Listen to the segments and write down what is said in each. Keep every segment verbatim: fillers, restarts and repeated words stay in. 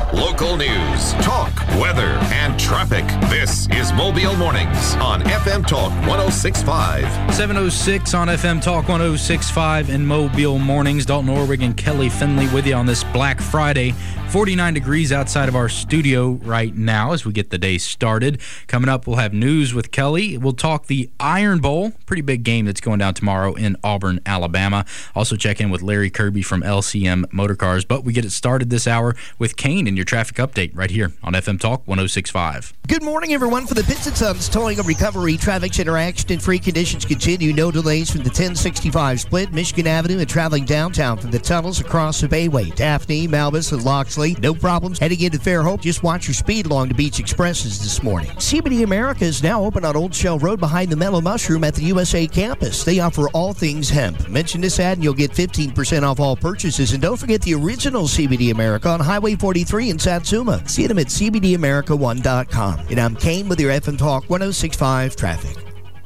Local news, talk, weather, and traffic. This is Mobile Mornings on F M Talk one oh six point five. seven oh six on F M Talk one oh six point five in Mobile Mornings. Dalton Orwig and Kelly Finley with you on this Black Friday. forty-nine degrees outside of our studio right now as we get the day started. Coming up, we'll have news with Kelly. We'll talk the Iron Bowl, pretty big game that's going down tomorrow in Auburn, Alabama. Also check in with Larry Kirby from L C M Motorcars. But we get it started this hour with Kane and your traffic update right here on F M Talk one oh six point five. Good morning, everyone. For the Pitts and Sons Towing and Recovery, traffic interaction and free conditions continue. No delays from the ten sixty-five split, Michigan Avenue, and traveling downtown from the tunnels across the Bayway. Daphne, Malbus, and Loxley. No problems heading into Fairhope. Just watch your speed along the Beach Expresses this morning. C B D America is now open on Old Shell Road behind the Mellow Mushroom at the U S A campus. They offer all things hemp. Mention this ad and you'll get fifteen percent off all purchases. And don't forget the original C B D America on Highway forty-three in Satsuma. See them at c b d america one dot com. And I'm Kane with your F M Talk one oh six point five traffic.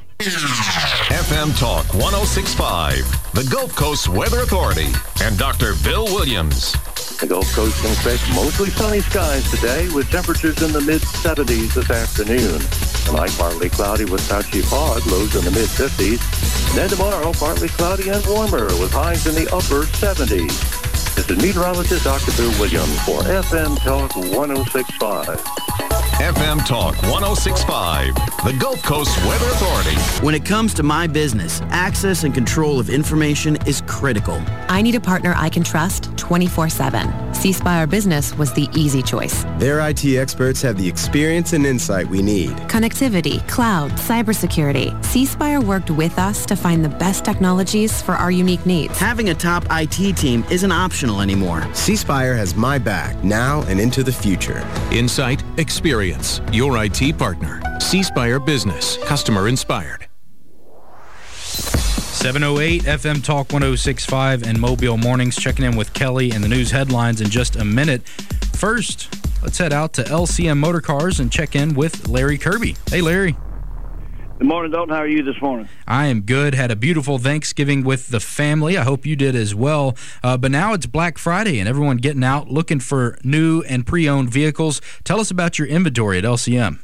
F M Talk one oh six point five, the Gulf Coast Weather Authority, and Doctor Bill Williams. The Gulf Coast can expect mostly sunny skies today with temperatures in the mid-seventies this afternoon. Tonight, partly cloudy with patchy fog, lows in the mid-fifties. Then tomorrow, partly cloudy and warmer with highs in the upper seventies. This is meteorologist Doctor Bill Williams for F M Talk one oh six point five. F M Talk one oh six point five, the Gulf Coast Weather Authority. When it comes to my business, access and control of information is critical. I need a partner I can trust twenty-four seven. C Spire Business was the easy choice. Their I T experts have the experience and insight we need. Connectivity, cloud, cybersecurity. C Spire worked with us to find the best technologies for our unique needs. Having a top I T team isn't optional anymore. C Spire has my back now and into the future. Insight, experience, your I T partner. C Spire Business, customer inspired. seven oh eight F M Talk one oh six point five and Mobile Mornings. Checking in with Kelly and the news headlines in just a minute. First, let's head out to L C M Motorcars and check in with Larry Kirby. Hey, Larry. Good morning, Dalton. How are you this morning? I am good. Had a beautiful Thanksgiving with the family. I hope you did as well. Uh, but now it's Black Friday and everyone getting out looking for new and pre-owned vehicles. Tell us about your inventory at L C M.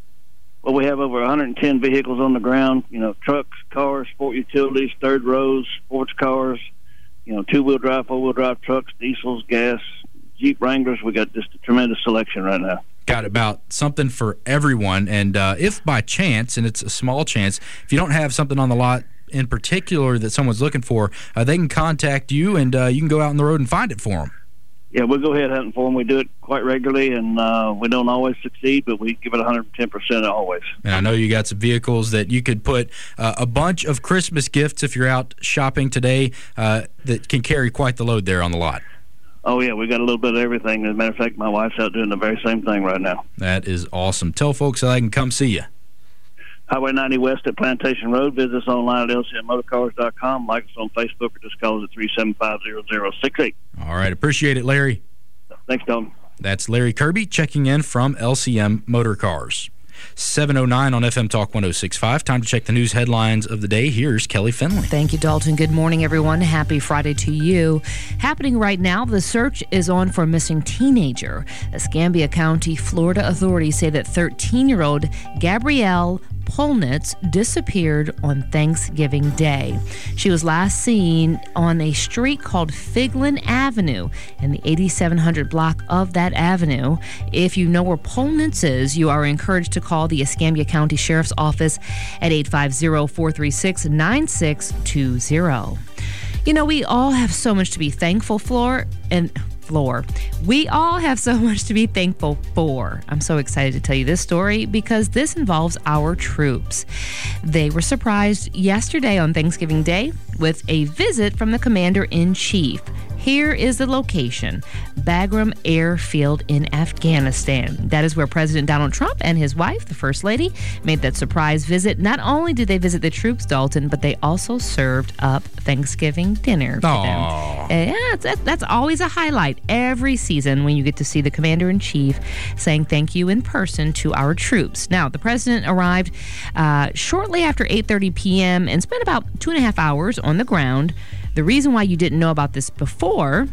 Well, we have over one hundred ten vehicles on the ground, you know, trucks, cars, sport utilities, third rows, sports cars, you know, two-wheel drive, four-wheel drive trucks, diesels, gas, Jeep Wranglers. We got just a tremendous selection right now. Got about something for everyone. And uh, if by chance, and it's a small chance, if you don't have something on the lot in particular that someone's looking for, uh, they can contact you and uh, you can go out on the road and find it for them. Yeah, we'll go ahead hunting for them. We do it quite regularly, and uh, we don't always succeed, but we give it one hundred ten percent always. And I know you got some vehicles that you could put uh, a bunch of Christmas gifts if you're out shopping today uh, that can carry quite the load there on the lot. Oh, yeah, we got a little bit of everything. As a matter of fact, my wife's out doing the very same thing right now. That is awesome. Tell folks how they can come see you. Highway ninety West at Plantation Road. Visit us online at L C M motorcars dot com. Like us on Facebook or just call us at three seven five, zero zero six eight. All right. Appreciate it, Larry. Thanks, Dalton. That's Larry Kirby checking in from L C M Motorcars. seven oh nine on F M Talk one oh six point five. Time to check the news headlines of the day. Here's Kelly Finley. Thank you, Dalton. Good morning, everyone. Happy Friday to you. Happening right now, the search is on for a missing teenager. Escambia County, Florida authorities say that thirteen-year-old Gabrielle Polnitz disappeared on Thanksgiving Day. She was last seen on a street called Figlin Avenue in the eighty-seven hundred block of that avenue. If you know where Polnitz is, you are encouraged to call the Escambia County Sheriff's Office at eight five zero, four three six, nine six two zero. You know, we all have so much to be thankful for, and floor. We all have so much to be thankful for. I'm so excited to tell you this story because this involves our troops. They were surprised yesterday on Thanksgiving Day with a visit from the Commander-in-Chief. Here is the location, Bagram Airfield in Afghanistan. That is where President Donald Trump and his wife, the First Lady, made that surprise visit. Not only did they visit the troops, Dalton, but they also served up Thanksgiving dinner to Aww. them. Yeah, that's, that's always a highlight every season when you get to see the Commander-in-Chief saying thank you in person to our troops. Now, the President arrived uh, shortly after eight thirty p.m. and spent about two and a half hours on the ground. The reason why you didn't know about this before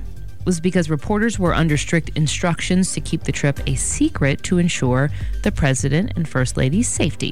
was because reporters were under strict instructions to keep the trip a secret to ensure the president and first lady's safety.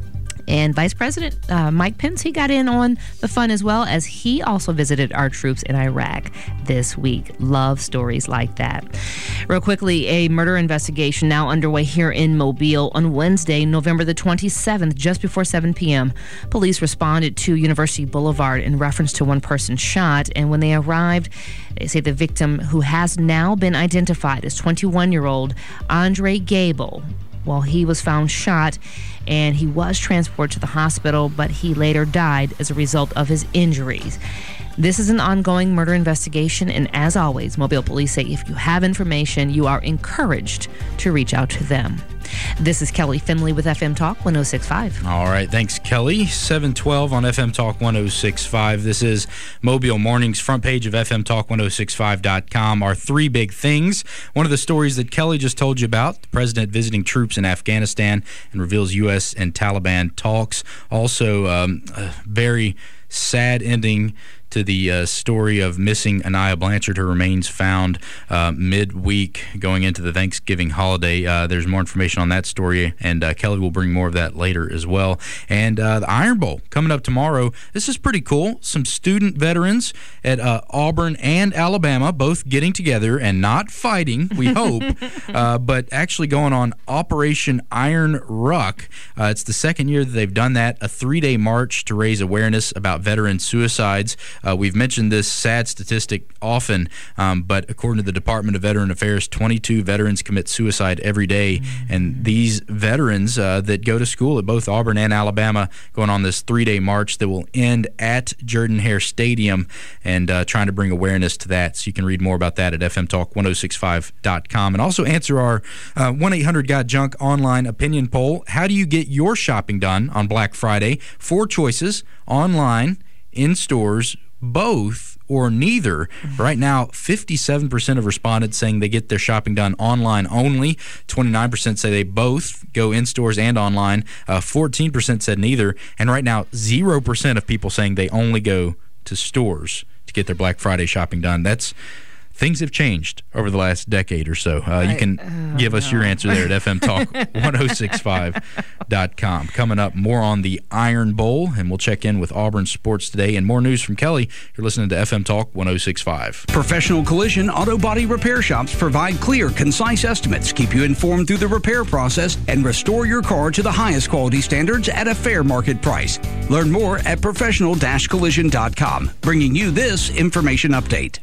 And Vice President uh, Mike Pence, he got in on the fun as well, as he also visited our troops in Iraq this week. Love stories like that. Real quickly, a murder investigation now underway here in Mobile. On Wednesday, November the twenty-seventh, just before seven p.m., police responded to University Boulevard in reference to one person shot. And when they arrived, they say the victim, who has now been identified as twenty-one-year-old Andre Gable, well, he was found shot, and he was transported to the hospital, but he later died as a result of his injuries. This is an ongoing murder investigation, and as always, Mobile Police say if you have information, you are encouraged to reach out to them. This is Kelly Finley with F M Talk one oh six point five. All right, thanks, Kelly. seven twelve on F M Talk one oh six point five. This is Mobile Mornings, front page of F M Talk ten sixty-five dot com. Our three big things. One of the stories that Kelly just told you about, the president visiting troops in Afghanistan and reveals U S and Taliban talks. Also, um, a very sad ending to the uh, story of missing Anaya Blanchard. Her remains found uh, midweek going into the Thanksgiving holiday. Uh, there's more information on that story, and uh, Kelly will bring more of that later as well. And uh, the Iron Bowl coming up tomorrow. This is pretty cool. Some student veterans at uh, Auburn and Alabama both getting together and not fighting, we hope, uh, but actually going on Operation Iron Ruck. Uh, it's the second year that they've done that, a three-day march to raise awareness about veteran suicides. Uh, we've mentioned this sad statistic often, um, but according to the Department of Veteran Affairs, twenty-two veterans commit suicide every day. Mm-hmm. And these veterans uh, that go to school at both Auburn and Alabama going on this three-day march that will end at Jordan-Hare Stadium, and uh, trying to bring awareness to that. So you can read more about that at F M Talk ten sixty-five dot com. And also answer our uh, one eight hundred got junk online opinion poll. How do you get your shopping done on Black Friday? Four choices: online, in stores, both, or neither. Right now, fifty-seven percent of respondents saying they get their shopping done online only. twenty-nine percent say they both go in stores and online. Uh, fourteen percent said neither. And right now, zero percent of people saying they only go to stores to get their Black Friday shopping done. That's Things have changed over the last decade or so. Uh, you can I, uh, give us no. your answer there at F M Talk ten sixty-five dot com. Coming up, more on the Iron Bowl, and we'll check in with Auburn sports today. And more news from Kelly. You're listening to F M Talk ten sixty-five. Professional Collision Auto Body Repair Shops provide clear, concise estimates, keep you informed through the repair process, and restore your car to the highest quality standards at a fair market price. Learn more at professional collision dot com. Bringing you this information update.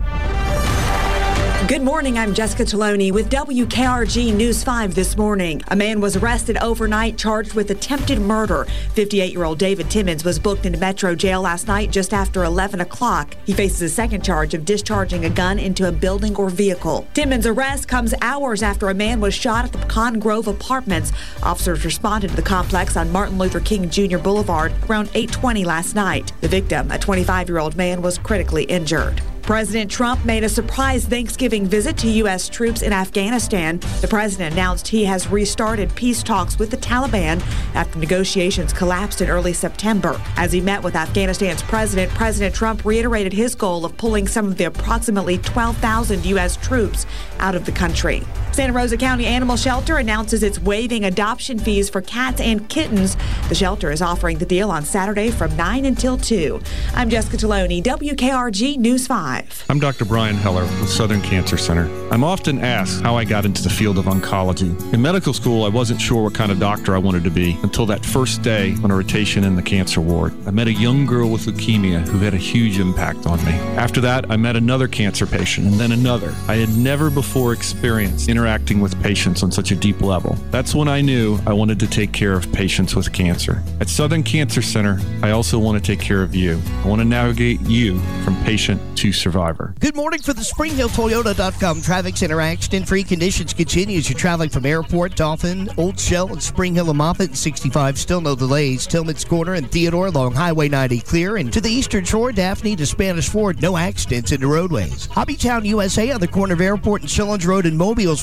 Good morning, I'm Jessica Taloni with W K R G News five this morning. A man was arrested overnight charged with attempted murder. fifty-eight-year-old David Timmons was booked into Metro Jail last night just after eleven o'clock. He faces a second charge of discharging a gun into a building or vehicle. Timmons' arrest comes hours after a man was shot at the Pecan Grove Apartments. Officers responded to the complex on Martin Luther King Junior Boulevard around eight twenty last night. The victim, a twenty-five-year-old man, was critically injured. President Trump made a surprise Thanksgiving visit to U S troops in Afghanistan. The president announced he has restarted peace talks with the Taliban after negotiations collapsed in early September. As he met with Afghanistan's president, President Trump reiterated his goal of pulling some of the approximately twelve thousand U S troops out of the country. Santa Rosa County Animal Shelter announces it's waiving adoption fees for cats and kittens. The shelter is offering the deal on Saturday from nine until two. I'm Jessica Taloni, W K R G News five. I'm Doctor Brian Heller with Southern Cancer Center. I'm often asked how I got into the field of oncology. In medical school, I wasn't sure what kind of doctor I wanted to be until that first day on a rotation in the cancer ward. I met a young girl with leukemia who had a huge impact on me. After that, I met another cancer patient and then another. I had never before experienced interacting with patients on such a deep level. That's when I knew I wanted to take care of patients with cancer. At Southern Cancer Center, I also want to take care of you. I want to navigate you from patient to survivor. Good morning for the Spring Hill Toyota dot com traffic center. Accident-free conditions continue as you're traveling from Airport, Dolphin, Old Shell, and Spring Hill and Moffett. And sixty-five, still no delays. Tillman's Corner and Theodore along Highway ninety clear. And to the Eastern Shore, Daphne to Spanish Ford, no accidents in the roadways. Hobbytown, U S A on the corner of Airport and Shillings Road in Mobile's ready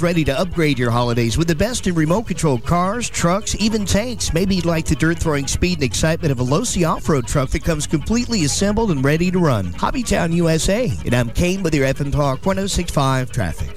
ready to upgrade your holidays with the best in remote-controlled cars, trucks, even tanks. Maybe you'd like the dirt-throwing speed and excitement of a Losi off-road truck that comes completely assembled and ready to run. Hobbytown, U S A. And I'm Kane with your F M Talk one oh six point five traffic.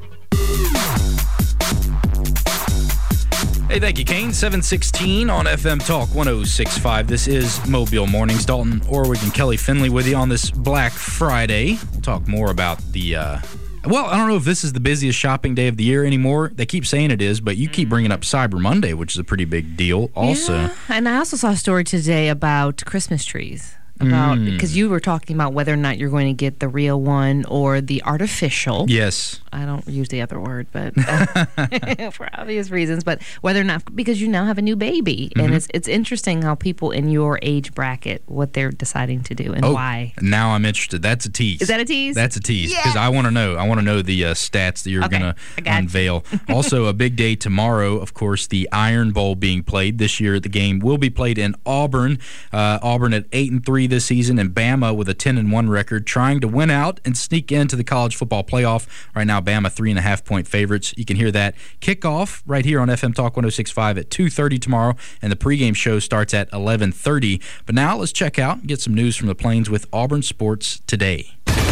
Hey, thank you, Kane. seven sixteen on F M Talk one oh six point five. This is Mobile Mornings. Dalton Orwig and Kelly Finley with you on this Black Friday. We'll talk more about the... Uh, well, I don't know if this is the busiest shopping day of the year anymore. They keep saying it is, but you keep bringing up Cyber Monday, which is a pretty big deal also. Yeah, and I also saw a story today about Christmas trees. About because mm. you were talking about whether or not you're going to get the real one or the artificial. Yes. I don't use the other word, but uh, for obvious reasons. But whether or not, because you now have a new baby, mm-hmm. and it's it's interesting how people in your age bracket, what they're deciding to do and oh, why. Now I'm interested. That's a tease. Is that a tease? That's a tease because yeah. I want to know. I want to know the uh, stats that you're okay. going to unveil. Also, a big day tomorrow. Of course, the Iron Bowl being played this year. The game will be played in Auburn. Uh, Auburn at eight and three this season, and Bama with a ten and one record, trying to win out and sneak into the college football playoff. Right now, Bama three and a half point favorites. You can hear that kickoff right here on F M Talk one oh six point five at two thirty tomorrow, and the pregame show starts at eleven thirty. But now let's check out and get some news from the Plains with Auburn Sports Today.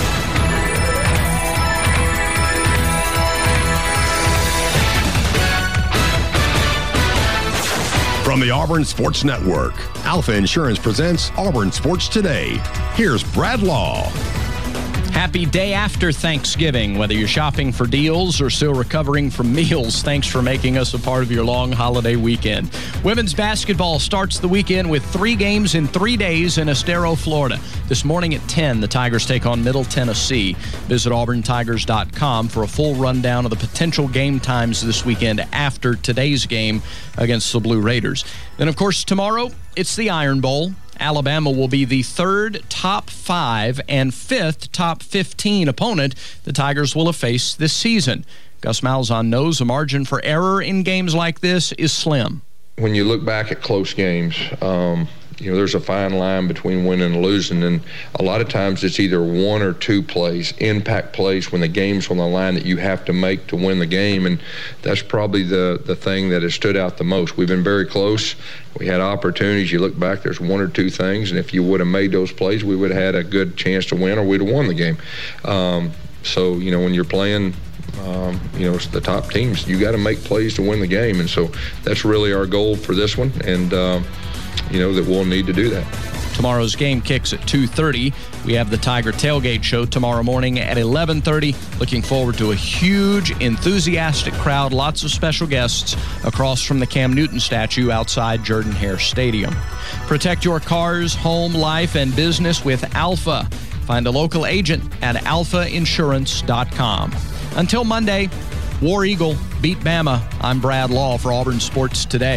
From the Auburn Sports Network, Alpha Insurance presents Auburn Sports Today. Here's Brad Law. Happy day after Thanksgiving. Whether you're shopping for deals or still recovering from meals, thanks for making us a part of your long holiday weekend. Women's basketball starts the weekend with three games in three days in Estero, Florida. This morning at ten, the Tigers take on Middle Tennessee. Visit auburn tigers dot com for a full rundown of the potential game times this weekend after today's game against the Blue Raiders. Then, of course, tomorrow, it's the Iron Bowl. Alabama will be the third top five and fifth top fifteen opponent the Tigers will have faced this season. Gus Malzahn knows the margin for error in games like this is slim. When you look back at close games, um, you know, there's a fine line between winning and losing, and a lot of times it's either one or two plays, impact plays when the game's on the line that you have to make to win the game, and that's probably the, the thing that has stood out the most. We've been very close. We had opportunities. You look back, there's one or two things, and if you would have made those plays, we would have had a good chance to win or we'd have won the game. Um, so, you know, when you're playing Um, you know, it's the top teams, you got to make plays to win the game, and so that's really our goal for this one, and um, you know that we'll need to do that. Tomorrow's game kicks at two thirty. We have the Tiger Tailgate Show tomorrow morning at eleven thirty. Looking forward to a huge, enthusiastic crowd, lots of special guests across from the Cam Newton statue outside Jordan-Hare Stadium. Protect your cars, home, life, and business with Alpha. Find a local agent at alpha insurance dot com. Until Monday, War Eagle, beat Bama. I'm Brad Law for Auburn Sports Today.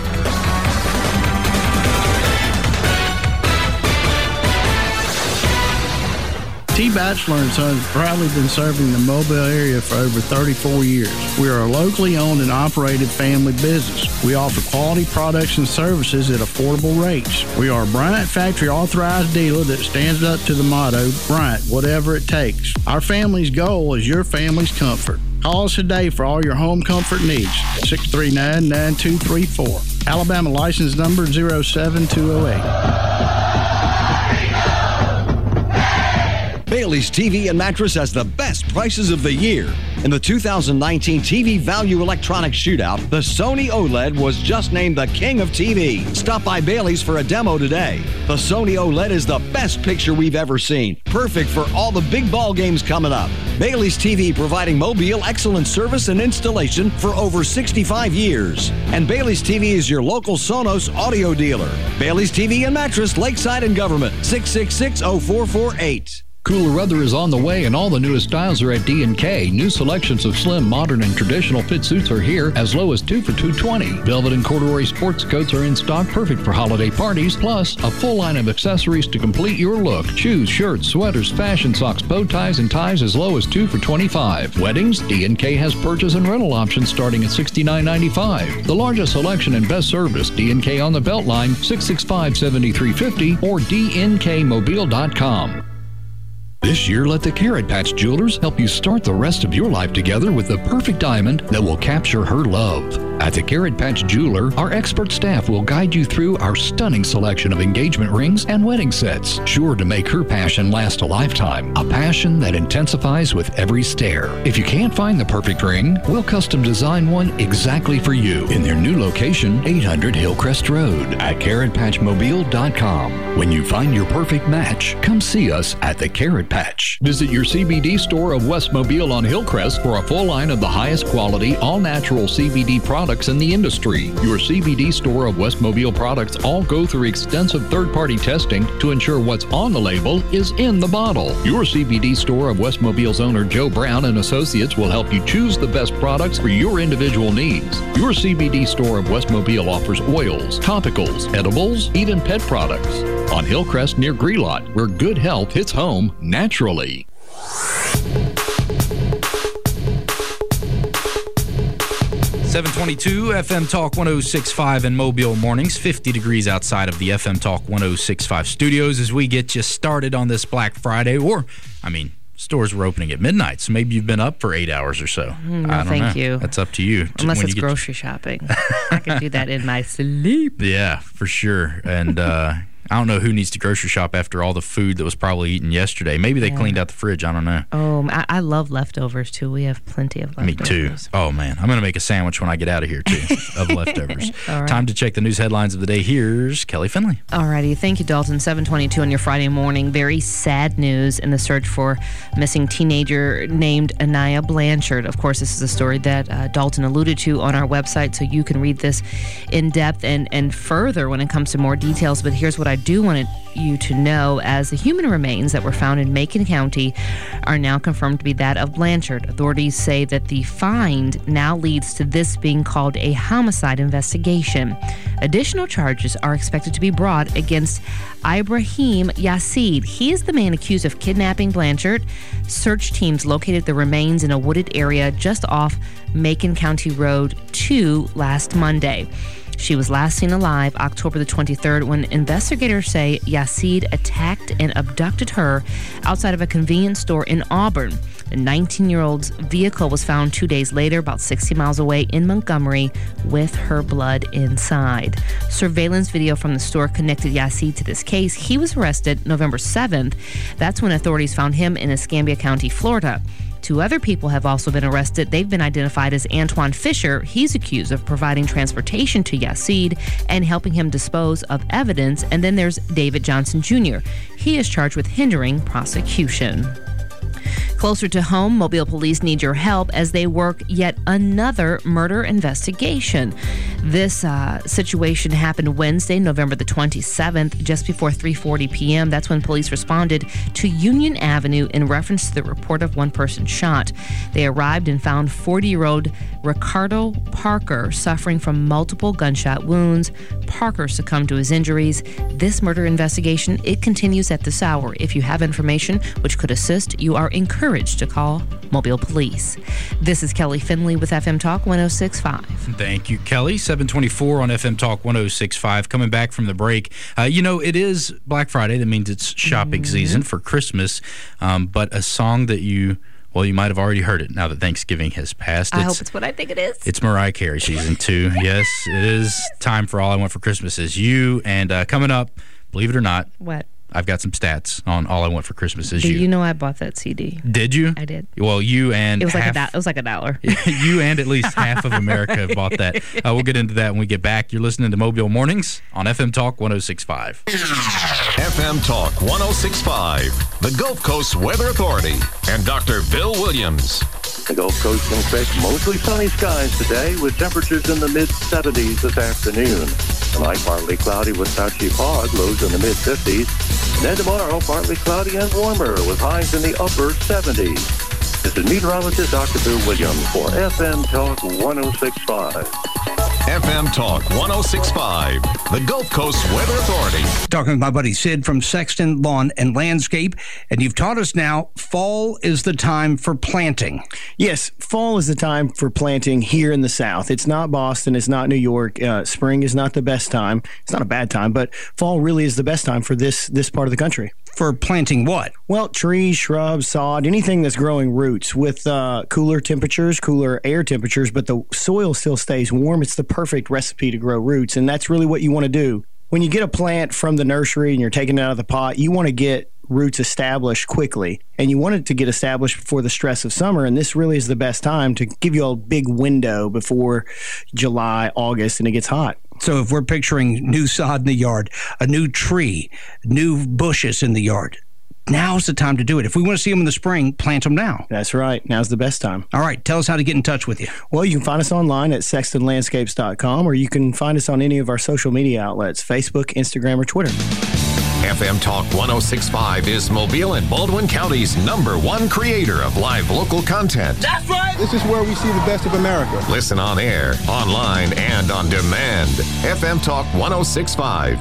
T-Bachelor and Sons has proudly been serving the Mobile area for over thirty-four years. We are a locally owned and operated family business. We offer quality products and services at affordable rates. We are a Bryant Factory authorized dealer that stands up to the motto, Bryant, whatever it takes. Our family's goal is your family's comfort. Call us today for all your home comfort needs. six three nine, nine two three four. Alabama license number zero seven two zero eight. Bailey's T V and Mattress has the best prices of the year. In the two thousand nineteen T V Value Electronics Shootout, the Sony OLED was just named the king of T V. Stop by Bailey's for a demo today. The Sony OLED is the best picture we've ever seen. Perfect for all the big ball games coming up. Bailey's T V providing Mobile excellent service and installation for over sixty-five years. And Bailey's T V is your local Sonos audio dealer. Bailey's T V and Mattress, Lakeside and Government, six six six, oh four four eight. Cooler weather is on the way, and all the newest styles are at D and K. New selections of slim, modern, and traditional fit suits are here, as low as two for two hundred twenty dollars. Velvet and corduroy sports coats are in stock, perfect for holiday parties, plus a full line of accessories to complete your look. Shoes, shirts, sweaters, fashion socks, bow ties, and ties as low as two for twenty-five dollars. Weddings, D and K has purchase and rental options starting at sixty-nine ninety-five dollars. The largest selection and best service, D and K on the Beltline, six six five, seven three five zero or d n k mobile dot com. This year, let the Carrot Patch Jewelers help you start the rest of your life together with the perfect diamond that will capture her love. At the Carrot Patch Jeweler, our expert staff will guide you through our stunning selection of engagement rings and wedding sets, sure to make her passion last a lifetime, a passion that intensifies with every stare. If you can't find the perfect ring, we'll custom design one exactly for you in their new location, eight hundred Hillcrest Road at carrot patch mobile dot com. When you find your perfect match, come see us at the Carrot Patch. Visit your C B D store of West Mobile on Hillcrest for a full line of the highest quality, all-natural C B D products in the industry. Your C B D store of West Mobile products all go through extensive third-party testing to ensure what's on the label is in the bottle. Your C B D store of West Mobile's owner Joe Brown and Associates will help you choose the best products for your individual needs. Your C B D store of West Mobile offers oils, topicals, edibles, even pet products. On Hillcrest near Grelot, where good health hits home naturally. seven twenty-two F M Talk one oh six point five in Mobile mornings, fifty degrees outside of the F M Talk one oh six point five studios as we get you started on this Black Friday. Or, I mean, stores were opening at midnight, so maybe you've been up for eight hours or so. No, I don't thank know. you. That's up to you. Unless when it's you get grocery shopping. I can do that in my sleep. Yeah, for sure. And uh, I don't know who needs to grocery shop after all the food that was probably eaten yesterday. Maybe they Yeah. cleaned out the fridge. I don't know. Oh, I, I love leftovers, too. We have plenty of Me leftovers. too. Oh, man. I'm going to make a sandwich when I get out of here, too, of leftovers. All right. Time to check the news headlines of the day. Here's Kelly Finley. Alrighty, thank you, Dalton. seven twenty-two on your Friday morning. Very sad news in the search for missing teenager named Anaya Blanchard. Of course, this is a story that uh, Dalton alluded to on our website, so you can read this in depth and, and further when it comes to more details. But here's what I do want you to know. As the human remains that were found in Macon County are now confirmed to be that of Blanchard, authorities say that the find now leads to this being called a homicide investigation. Additional charges are expected to be brought against Ibrahim Yassid. He is the man accused of kidnapping Blanchard. Search teams located the remains in a wooded area just off Macon County Road two last Monday. She was last seen alive October the twenty-third when investigators say Yassid attacked and abducted her outside of a convenience store in Auburn. The nineteen-year-old's vehicle was found two days later, about sixty miles away in Montgomery, with her blood inside. Surveillance video from the store connected Yassid to this case. He was arrested November seventh. That's when authorities found him in Escambia County, Florida. Two other people have also been arrested. They've been identified as Antoine Fisher. He's accused of providing transportation to Yassid and helping him dispose of evidence. And then there's David Johnson Junior He is charged with hindering prosecution. Closer to home, Mobile police need your help as they work yet another murder investigation. This uh, situation happened Wednesday, November the twenty-seventh, just before three forty p.m. That's when police responded to Union Avenue in reference to the report of one person shot. They arrived and found forty-year-old Ricardo Parker suffering from multiple gunshot wounds. Parker succumbed to his injuries. This murder investigation, it continues at this hour. If you have information which could assist, you are encouraged to call Mobile Police. This is Kelly Finley with F M Talk one oh six point five. Thank you, Kelly. seven twenty-four on F M Talk one oh six point five. Coming back from the break. Uh, you know, it is Black Friday. That means it's shopping mm-hmm. season for Christmas. Um, but a song that you... Well, you might have already heard it now that Thanksgiving has passed. I it's, hope it's what I think it is. It's Mariah Carey season two. Yes, it is time for All I Want for Christmas Is You. And uh, coming up, believe it or not, what? I've got some stats on All I Want for Christmas Is Do You. you know I bought that C D? Did you? I did. Well, you and it was like half, a do- it was like a dollar. You and at least half of America have bought that. Uh, we'll get into that when we get back. You're listening to Mobile Mornings on F M Talk one oh six point five. F M Talk one oh six point five, the Gulf Coast Weather Authority, and Doctor Bill Williams. The Gulf Coast can expect mostly sunny skies today with temperatures in the mid-seventies this afternoon. Tonight, partly cloudy with patchy fog, lows in the mid-fifties. Then tomorrow, partly cloudy and warmer with highs in the upper seventies. This is meteorologist Doctor Bill Williams for F M Talk one oh six point five. F M Talk one oh six point five, the Gulf Coast Weather Authority. Talking with my buddy Sid from Sexton Lawn and Landscape, and you've taught us now fall is the time for planting. Yes, fall is the time for planting here in the South. It's not Boston, it's not New York. Uh, spring is not the best time. It's not a bad time, but fall really is the best time for this this part of the country. For planting what? Well, trees, shrubs, sod, anything that's growing roots with uh, cooler temperatures, cooler air temperatures, but the soil still stays warm. It's the perfect recipe to grow roots, and that's really what you want to do. When you get a plant from the nursery and you're taking it out of the pot, you want to get roots established quickly, and you want it to get established before the stress of summer, and this really is the best time to give you a big window before July, August, and it gets hot. So if we're picturing new sod in the yard, a new tree, new bushes in the yard, now's the time to do it. If we want to see them in the spring, plant them now. That's right. Now's the best time. All right. Tell us how to get in touch with you. Well, you can find us online at sexton landscapes dot com, or you can find us on any of our social media outlets, Facebook, Instagram, or Twitter. F M Talk one oh six point five is Mobile and Baldwin County's number one creator of live local content. That's right! This is where we see the best of America. Listen on air, online, and on demand. F M Talk one oh six point five.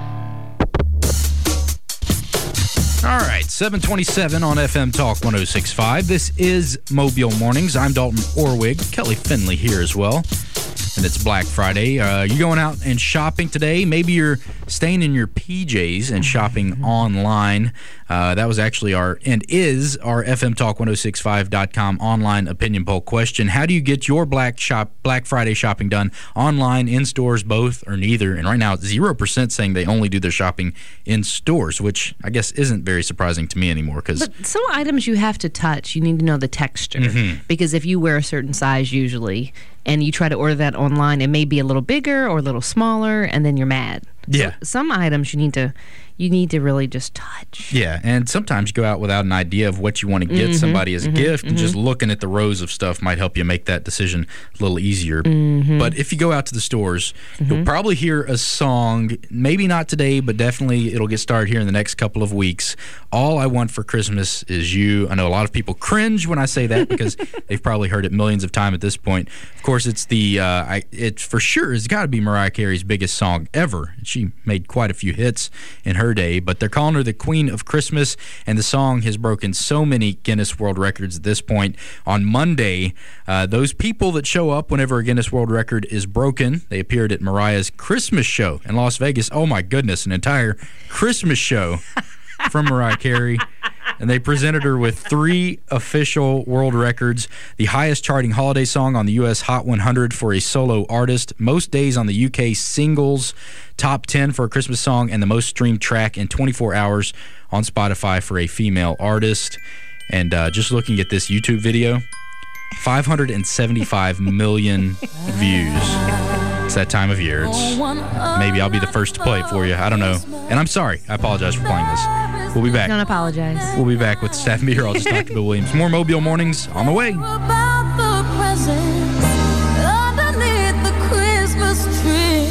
All right, seven twenty-seven on F M Talk one oh six point five. This is Mobile Mornings. I'm Dalton Orwig. Kelly Finley here as well. And it's Black Friday. Uh, you going out and shopping today? Maybe you're staying in your P Js and shopping online. Uh, that was actually our, and is our F M Talk ten sixty-five dot com online opinion poll question. How do you get your Black shop Black Friday shopping done? Online, in stores, both, or neither? And right now, it's zero percent saying they only do their shopping in stores, which I guess isn't very surprising to me anymore. Cause but some items you have to touch. You need to know the texture. Mm-hmm. Because if you wear a certain size usually, and you try to order that online, it may be a little bigger or a little smaller, and then you're mad. Yeah. So some items you need to you need to really just touch. Yeah, and sometimes you go out without an idea of what you want to get Mm-hmm, somebody as a mm-hmm, gift, and mm-hmm. just looking at the rows of stuff might help you make that decision a little easier. Mm-hmm. But if you go out to the stores, Mm-hmm. you'll probably hear a song, maybe not today, but definitely it'll get started here in the next couple of weeks. All I Want for Christmas Is You. I know a lot of people cringe when I say that because they've probably heard it millions of times at this point. Of course, it's the, uh, I, it for sure has got to be Mariah Carey's biggest song ever. She made quite a few hits in her day, but they're calling her the Queen of Christmas, and the song has broken so many Guinness World Records at this point. On Monday, uh, those people that show up whenever a Guinness World Record is broken, they appeared at Mariah's Christmas show in Las Vegas. Oh my goodness, an entire Christmas show from Mariah Carey. And they presented her with three official world records: the highest charting holiday song on the U S Hot one hundred for a solo artist, most days on the U K singles top ten for a Christmas song, and the most streamed track in twenty-four hours on Spotify for a female artist. And uh, just looking at this YouTube video, five hundred seventy-five million views. It's that time of year. It's, maybe I'll be the first to play it for you. I don't know. And I'm sorry. I apologize for playing this. We'll be back. Don't apologize. We'll be back with staff meteorologist Doctor Bill Williams. More Mobile Mornings on the way. About the presents underneath the Christmas tree.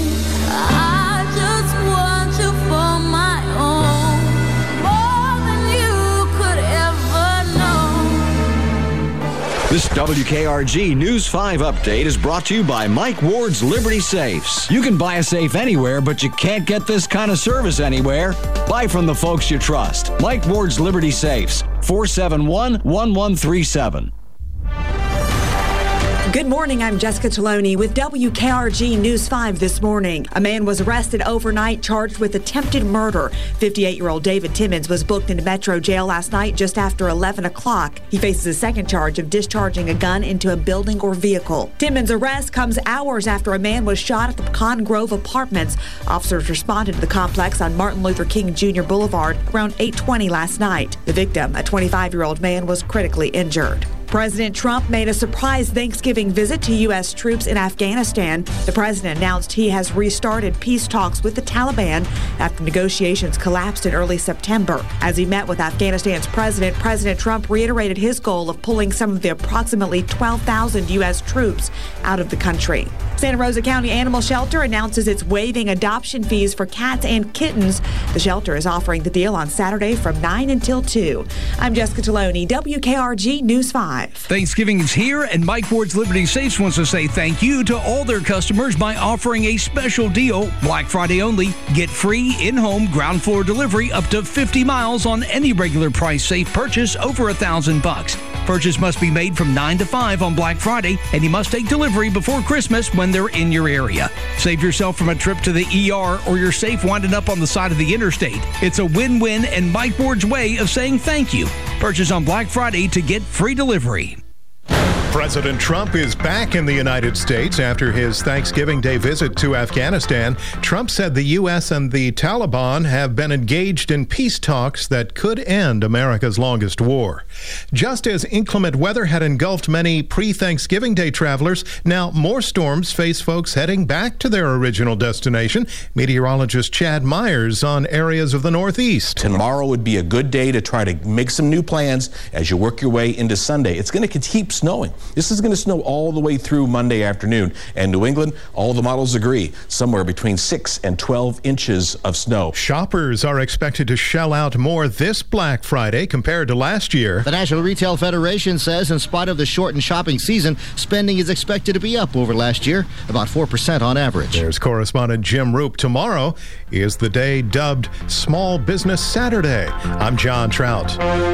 I just want you for my own, more than you could ever know. This W K R G News five update is brought to you by Mike Ward's Liberty Safes. You can buy a safe anywhere, but you can't get this kind of service anywhere. Buy from the folks you trust. Mike Ward's Liberty Safes, four seven one, one one three seven. Good morning, I'm Jessica Taloni with W K R G News five this morning. A man was arrested overnight charged with attempted murder. fifty-eight-year-old David Timmons was booked into Metro Jail last night just after eleven o'clock. He faces a second charge of discharging a gun into a building or vehicle. Timmons' arrest comes hours after a man was shot at the Pecan Grove Apartments. Officers responded to the complex on Martin Luther King Junior Boulevard around eight twenty last night. The victim, a twenty-five-year-old man, was critically injured. President Trump made a surprise Thanksgiving visit to U S troops in Afghanistan. The president announced he has restarted peace talks with the Taliban after negotiations collapsed in early September. As he met with Afghanistan's president, President Trump reiterated his goal of pulling some of the approximately twelve thousand U S troops out of the country. Santa Rosa County Animal Shelter announces it's waiving adoption fees for cats and kittens. The shelter is offering the deal on Saturday from nine until two. I'm Jessica Taloni, W K R G News five. five. Thanksgiving is here, and Mike Ward's Liberty Safes wants to say thank you to all their customers by offering a special deal, Black Friday only. Get free in-home ground floor delivery up to fifty miles on any regular price safe purchase over a thousand bucks. Purchase must be made from nine to five on Black Friday, and you must take delivery before Christmas when they're in your area. Save yourself from a trip to the E R or your safe winding up on the side of the interstate. It's a win-win and Mike Ward's way of saying thank you. Purchase on Black Friday to get free delivery. President Trump is back in the United States after his Thanksgiving Day visit to Afghanistan. Trump said the U S and the Taliban have been engaged in peace talks that could end America's longest war. Just as inclement weather had engulfed many pre-Thanksgiving Day travelers, now more storms face folks heading back to their original destination. Meteorologist Chad Myers on areas of the Northeast. Tomorrow would be a good day to try to make some new plans as you work your way into Sunday. It's going to keep snowing. This is going to snow all the way through Monday afternoon. And New England, all the models agree, somewhere between six and twelve inches of snow. Shoppers are expected to shell out more this Black Friday compared to last year. The National Retail Federation says in spite of the shortened shopping season, spending is expected to be up over last year, about four percent on average. There's correspondent Jim Roop. Tomorrow is the day dubbed Small Business Saturday. I'm John Trout.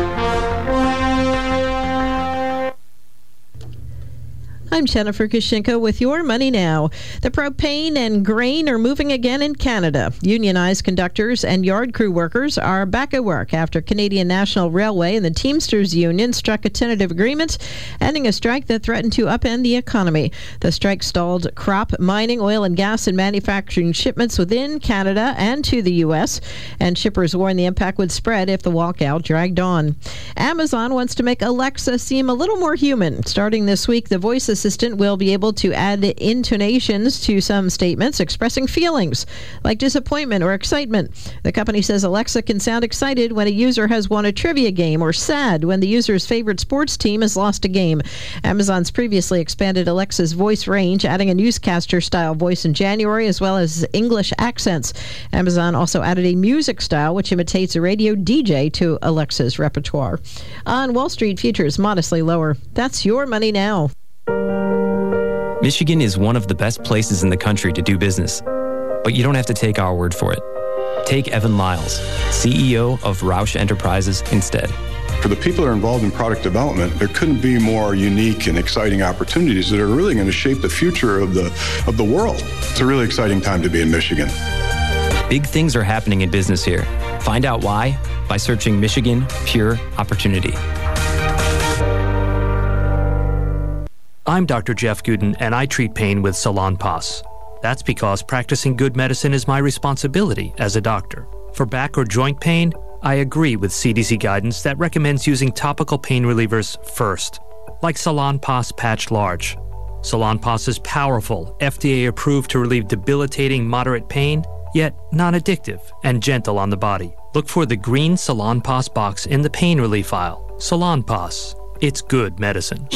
I'm Jennifer Kushinko with Your Money Now. The propane and grain are moving again in Canada. Unionized conductors and yard crew workers are back at work after Canadian National Railway and the Teamsters Union struck a tentative agreement, ending a strike that threatened to upend the economy. The strike stalled crop, mining, oil and gas, and manufacturing shipments within Canada and to the U S, and shippers warned the impact would spread if the walkout dragged on. Amazon wants to make Alexa seem a little more human. Starting this week, the voice assistant will be able to add intonations to some statements expressing feelings like disappointment or excitement. The company says Alexa can sound excited when a user has won a trivia game or sad when the user's favorite sports team has lost a game. Amazon's previously expanded Alexa's voice range, adding a newscaster-style voice in January as well as English accents. Amazon also added a music style which imitates a radio D J to Alexa's repertoire. On Wall Street, futures modestly lower. That's Your Money Now. Michigan is one of the best places in the country to do business, but you don't have to take our word for it. Take Evan Lyles, C E O of Roush Enterprises, instead. For the people that are involved in product development, there couldn't be more unique and exciting opportunities that are really going to shape the future of the of the world. It's a really exciting time to be in Michigan. Big things are happening in business here. Find out why by searching Michigan Pure Opportunity. I'm Doctor Jeff Gooden, and I treat pain with Salonpas. That's because practicing good medicine is my responsibility as a doctor. For back or joint pain, I agree with C D C guidance that recommends using topical pain relievers first, like Salonpas Patch Large. Salonpas is powerful, F D A approved to relieve debilitating moderate pain, yet non-addictive and gentle on the body. Look for the green Salonpas box in the pain relief aisle. Salonpas. It's good medicine.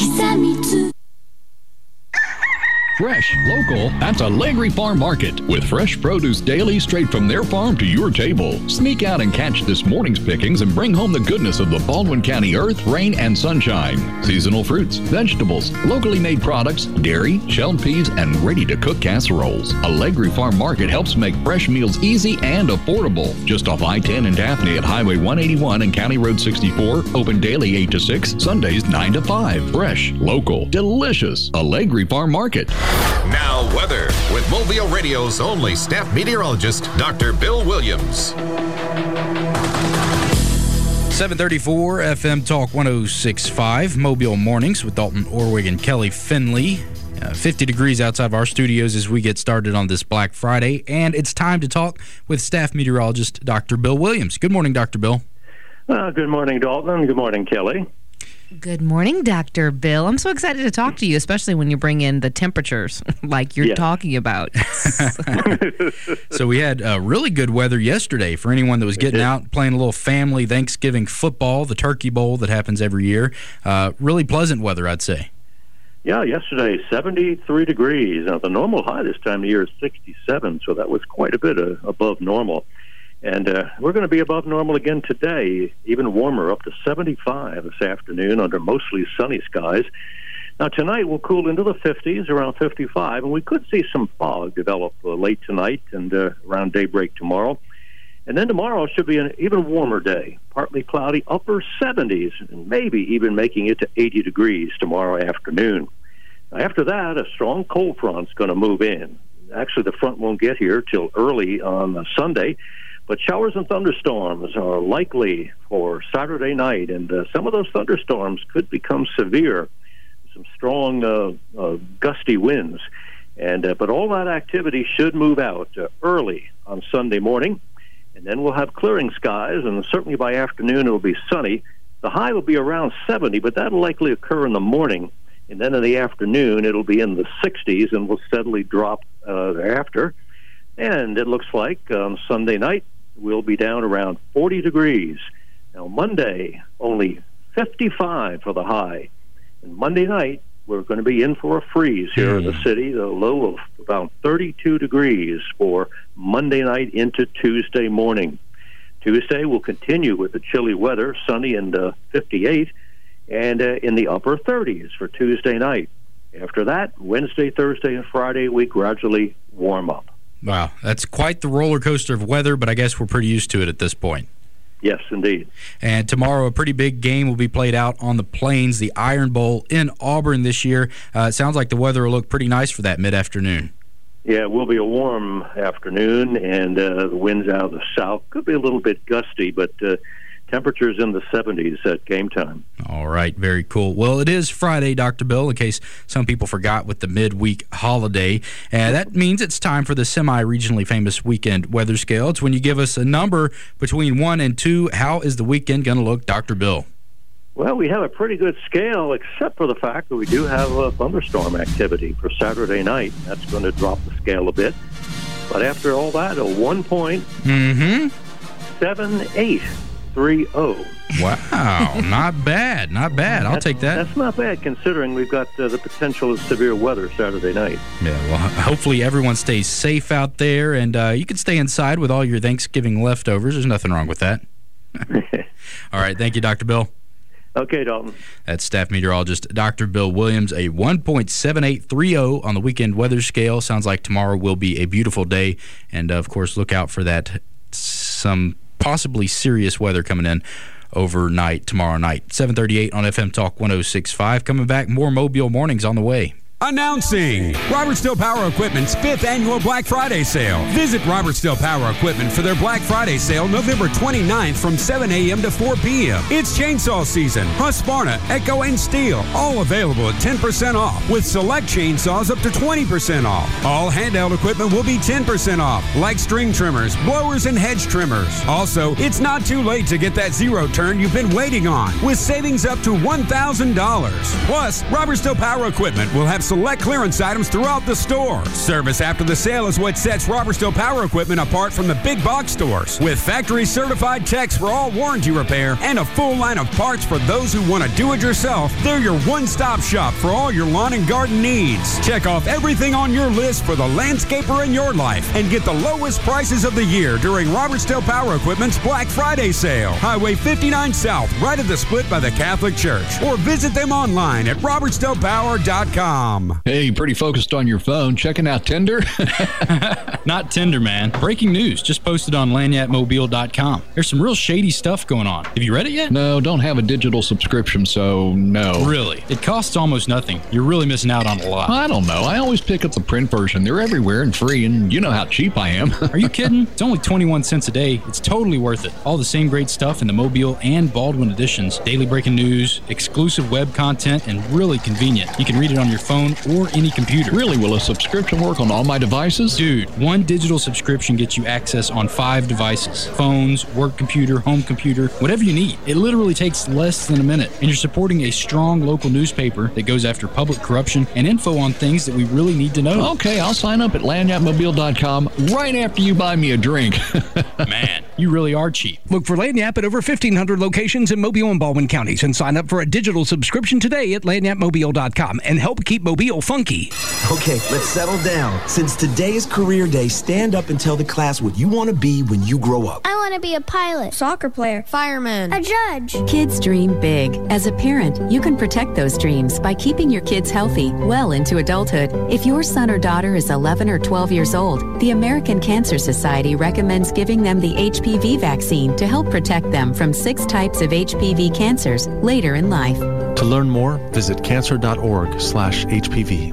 Fresh, local, that's Allegri Farm Market, with fresh produce daily straight from their farm to your table. Sneak out and catch this morning's pickings and bring home the goodness of the Baldwin County earth, rain, and sunshine. Seasonal fruits, vegetables, locally made products, dairy, shelled peas, and ready-to-cook casseroles. Allegri Farm Market helps make fresh meals easy and affordable. Just off I ten in Daphne at Highway one eighty-one and County Road sixty-four, open daily eight to six, Sundays nine to five. Fresh, local, delicious. Allegri Farm Market. Now, weather with Mobile Radio's only staff meteorologist, Doctor Bill Williams. seven thirty-four F M Talk one oh six point five, Mobile Mornings with Dalton Orwig and Kelly Finley. Uh, fifty degrees outside of our studios as we get started on this Black Friday, and it's time to talk with staff meteorologist Doctor Bill Williams. Good morning, Doctor Bill. Uh, good morning, Dalton. Good morning, Kelly. Good morning, Doctor Bill. I'm so excited to talk to you, especially when you bring in the temperatures like you're Yes. talking about. So we had uh, really good weather yesterday for anyone that was getting out, playing a little family Thanksgiving football, the Turkey Bowl that happens every year. Uh, really pleasant weather, I'd say. Yeah, yesterday, seventy-three degrees. Now, the normal high this time of year is sixty-seven, so that was quite a bit uh, above normal. And uh, we're going to be above normal again today, even warmer, up to seventy-five this afternoon under mostly sunny skies. Now, tonight we'll cool into the fifties, around fifty-five, and we could see some fog develop uh, late tonight and uh, around daybreak tomorrow. And then tomorrow should be an even warmer day, partly cloudy, upper seventies, and maybe even making it to eighty degrees tomorrow afternoon. Now, after that, a strong cold front's going to move in. Actually, the front won't get here till early on uh, Sunday. But showers and thunderstorms are likely for Saturday night, and uh, some of those thunderstorms could become severe. Some strong, uh, uh, gusty winds. and uh, But all that activity should move out uh, early on Sunday morning, and then we'll have clearing skies, and certainly by afternoon it will be sunny. The high will be around seventy, but that will likely occur in the morning, and then in the afternoon it'll be in the sixties and will steadily drop uh, thereafter. And it looks like on Sunday night, we'll be down around forty degrees. Now, Monday, only fifty-five for the high. And Monday night, we're going to be in for a freeze here mm. in the city, the low of about thirty-two degrees for Monday night into Tuesday morning. Tuesday will continue with the chilly weather, sunny and uh, fifty-eight, and uh, in the upper thirties for Tuesday night. After that, Wednesday, Thursday, and Friday, we gradually warm up. Wow, that's quite the roller coaster of weather, but I guess we're pretty used to it at this point. Yes, indeed. And tomorrow, a pretty big game will be played out on the Plains, the Iron Bowl in Auburn this year. Uh, it sounds like the weather will look pretty nice for that mid-afternoon. Yeah, it will be a warm afternoon, and uh, the winds out of the south could be a little bit gusty, but uh, temperatures in the seventies at game time. All right, very cool. Well, it is Friday, Doctor Bill, in case some people forgot with the midweek holiday. And that means it's time for the semi-regionally famous weekend weather scale. It's when you give us a number between one and two. How is the weekend going to look, Doctor Bill? Well, we have a pretty good scale, except for the fact that we do have a thunderstorm activity for Saturday night. That's going to drop the scale a bit. But after all that, a one point seven eight. three oh. Wow, not bad, not bad. I'll that's, take that. That's not bad, considering we've got uh, the potential of severe weather Saturday night. Yeah, well, hopefully everyone stays safe out there, and uh, you can stay inside with all your Thanksgiving leftovers. There's nothing wrong with that. All right, thank you, Doctor Bill. Okay, Dalton. That's staff meteorologist Doctor Bill Williams. A one point seven eight three oh on the weekend weather scale. Sounds like tomorrow will be a beautiful day, and, uh, of course, look out for that some possibly serious weather coming in overnight tomorrow night. seven thirty-eight on F M Talk one oh six point five. Coming back, more Mobile Mornings on the way. Announcing Robertsdale Power Equipment's fifth annual Black Friday sale. Visit Robertsdale Power Equipment for their Black Friday sale November twenty-ninth from seven a.m. to four p.m. It's chainsaw season. Husqvarna, Echo, and Steel, all available at ten percent off, with select chainsaws up to twenty percent off. All handheld equipment will be ten percent off, like string trimmers, blowers, and hedge trimmers. Also, it's not too late to get that zero turn you've been waiting on, with savings up to one thousand dollars. Plus, Robertsdale Power Equipment will have select clearance items throughout the store. Service after the sale is what sets Robertsdale Power Equipment apart from the big box stores. With factory certified techs for all warranty repair and a full line of parts for those who want to do it yourself, they're your one-stop shop for all your lawn and garden needs. Check off everything on your list for the landscaper in your life and get the lowest prices of the year during Robertsdale Power Equipment's Black Friday sale. Highway fifty-nine South, right at the split by the Catholic Church. Or visit them online at robertsdale power dot com. Hey, pretty focused on your phone. Checking out Tinder? Not Tinder, man. Breaking news just posted on lanyat mobile dot com. There's some real shady stuff going on. Have you read it yet? No, don't have a digital subscription, so no. Really? It costs almost nothing. You're really missing out on a lot. I don't know. I always pick up the print version. They're everywhere and free, and you know how cheap I am. Are you kidding? It's only twenty-one cents a day. It's totally worth it. All the same great stuff in the Mobile and Baldwin editions. Daily breaking news, exclusive web content, and really convenient. You can read it on your phone or any computer. Really? Will a subscription work on all my devices? Dude, one digital subscription gets you access on five devices. Phones, work computer, home computer, whatever you need. It literally takes less than a minute. And you're supporting a strong local newspaper that goes after public corruption and info on things that we really need to know. Okay, I'll sign up at lanyat mobile dot com right after you buy me a drink. Man, you really are cheap. Look for Lanyap at over fifteen hundred locations in Mobile and Baldwin counties and sign up for a digital subscription today at lanyat mobile dot com and help keep Mobile Mobile Funky. Okay, let's settle down. Since today is career day, stand up and tell the class what you want to be when you grow up. I want to be a pilot, soccer player, fireman, a judge. Kids dream big. As a parent, you can protect those dreams by keeping your kids healthy well into adulthood. If your son or daughter is eleven or twelve years old, the American Cancer Society recommends giving them the H P V vaccine to help protect them from six types of H P V cancers later in life. To learn more, visit cancer.org slash HPV.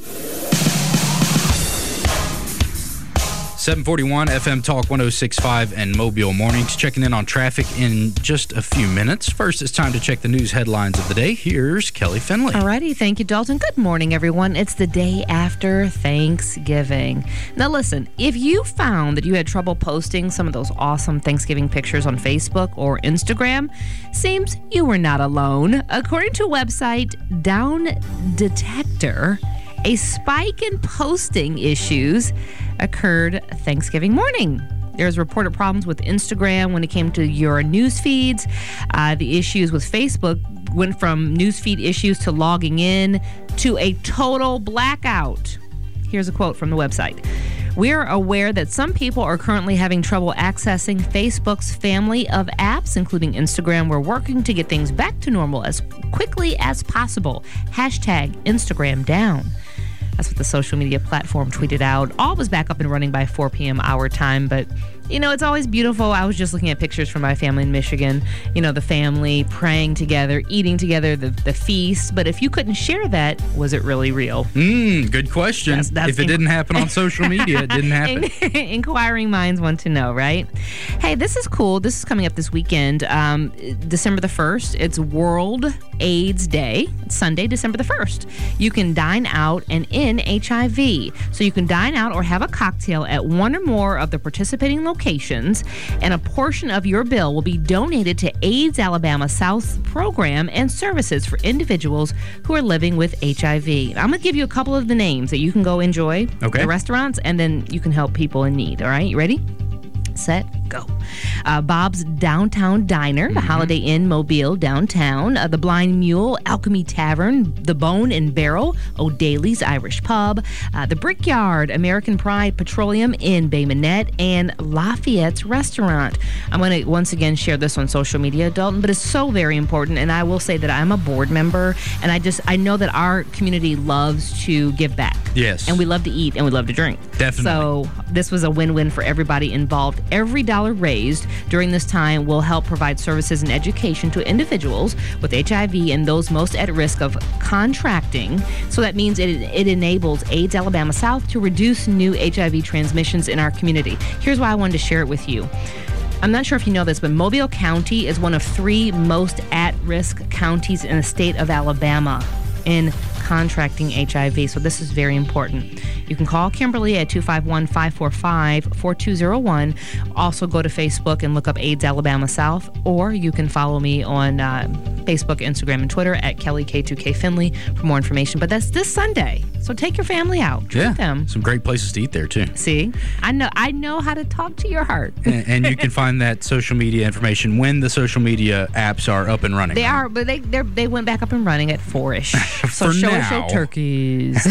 seven forty-one F M Talk one oh six point five and Mobile Mornings. Checking in on traffic in just a few minutes. First, it's time to check the news headlines of the day. Here's Kelly Finley. Alrighty, thank you, Dalton. Good morning, everyone. It's the day after Thanksgiving. Now, listen, if you found that you had trouble posting some of those awesome Thanksgiving pictures on Facebook or Instagram, seems you were not alone. According to website Down Detector, a spike in posting issues occurred Thanksgiving morning. There's reported problems with Instagram when it came to your news feeds. Uh, the issues with Facebook went from news feed issues to logging in to a total blackout. Here's a quote from the website. We're aware that some people are currently having trouble accessing Facebook's family of apps, including Instagram. We're working to get things back to normal as quickly as possible. Hashtag Instagram down. That's what the social media platform tweeted out. All was back up and running by four p.m. our time, but you know, it's always beautiful. I was just looking at pictures from my family in Michigan. You know, the family praying together, eating together, the, the feast. But if you couldn't share that, was it really real? Mm, good question. That's, that's if it inc- didn't happen on social media, it didn't happen. Inquiring minds want to know, right? Hey, this is cool. This is coming up this weekend, um, December the first. It's World AIDS Day. It's Sunday, December the first. You can dine out and in H I V. So you can dine out or have a cocktail at one or more of the participating locations, and a portion of your bill will be donated to AIDS Alabama South program and services for individuals who are living with H I V. I'm going to give you a couple of the names that you can go enjoy okay. the restaurants, and then you can help people in need. All right, you ready? Set, go. Uh, Bob's Downtown Diner, the mm-hmm. Holiday Inn Mobile downtown, uh, the Blind Mule, Alchemy Tavern, the Bone and Barrel, O'Daly's Irish Pub, uh, the Brickyard, American Pride Petroleum in Bay Minette, and Lafayette's Restaurant. I'm going to once again share this on social media, Dalton, but it's so very important, and I will say that I'm a board member, and I just I know that our community loves to give back. Yes. And we love to eat, and we love to drink. Definitely. So this was a win-win for everybody involved. Every dollar raised during this time will help provide services and education to individuals with H I V and those most at risk of contracting. So that means it, it enables AIDS Alabama South to reduce new H I V transmissions in our community. Here's why I wanted to share it with you. I'm not sure if you know this, but Mobile County is one of three most at-risk counties in the state of Alabama in contracting H I V. So this is very important. You can call Kimberly at two five one, five four five, four two zero one. Also go to Facebook and look up AIDS Alabama South, or you can follow me on uh, Facebook, Instagram, and Twitter at Kelly K two K Finley for more information. But that's this Sunday. So take your family out. Treat yeah, them. Some great places to eat there, too. See? I know I know how to talk to your heart. and, and you can find that social media information when the social media apps are up and running. They right? are, but they they went back up and running at four-ish. So For show, now. show turkeys.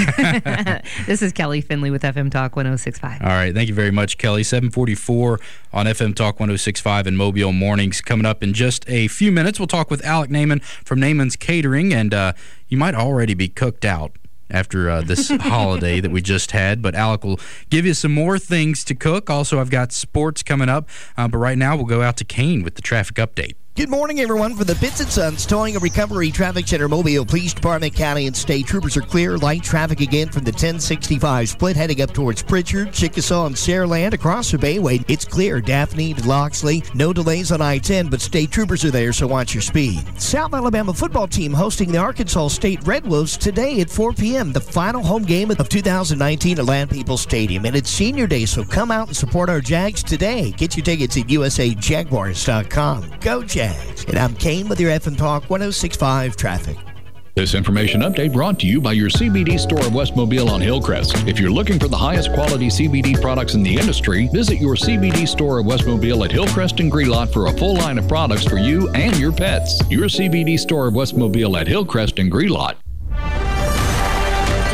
This is Kelly Finley with F M Talk one oh six point five. All right. Thank you very much, Kelly. seven forty-four on F M Talk one oh six point five and Mobile Mornings. Coming up in just a few minutes, we'll talk with Alec Naaman from Naaman's Catering, and uh, you might already be cooked out after uh, this holiday that we just had, but Alec will give you some more things to cook. Also, I've got sports coming up, uh, but right now we'll go out to Kane with the traffic update. Good morning, everyone. For the Pitts and Sons Towing and Recovery Traffic Center Mobile Police Department, County and State Troopers are clear. Light traffic again from the ten sixty-five split heading up towards Pritchard, Chickasaw, and Saraland across the Bayway. It's clear. Daphne to Loxley. No delays on I ten, but State Troopers are there, so watch your speed. South Alabama football team hosting the Arkansas State Red Wolves today at four p.m. The final home game of two thousand nineteen at Land Peoples Stadium. And it's senior day, so come out and support our Jags today. Get your tickets at U S A Jaguars dot com. Go Jags. And I'm Kane with your F M Talk one oh six point five traffic. This information update brought to you by your C B D store of West Mobile on Hillcrest. If you're looking for the highest quality C B D products in the industry, visit your C B D store of West Mobile at Hillcrest and Grelot for a full line of products for you and your pets. Your C B D store of West Mobile at Hillcrest and Grelot.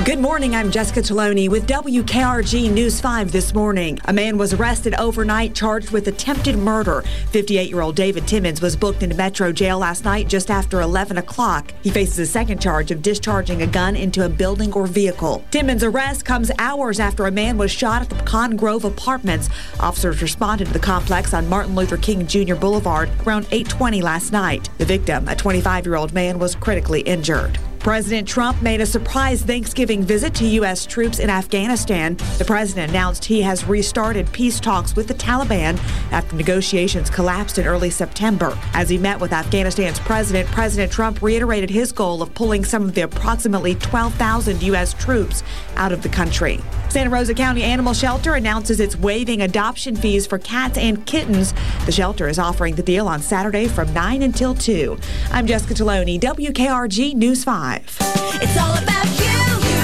Good morning, I'm Jessica Taloni with W K R G News five this morning. A man was arrested overnight charged with attempted murder. fifty-eight-year-old David Timmons was booked into Metro Jail last night just after eleven o'clock. He faces a second charge of discharging a gun into a building or vehicle. Timmons' arrest comes hours after a man was shot at the Pecan Grove Apartments. Officers responded to the complex on Martin Luther King Junior Boulevard around eight twenty last night. The victim, a twenty-five-year-old man, was critically injured. President Trump made a surprise Thanksgiving visit to U S troops in Afghanistan. The president announced he has restarted peace talks with the Taliban after negotiations collapsed in early September. As he met with Afghanistan's president, President Trump reiterated his goal of pulling some of the approximately twelve thousand U S troops out of the country. Santa Rosa County Animal Shelter announces it's waiving adoption fees for cats and kittens. The shelter is offering the deal on Saturday from nine until two. I'm Jessica Taloni, W K R G News five. It's all about you,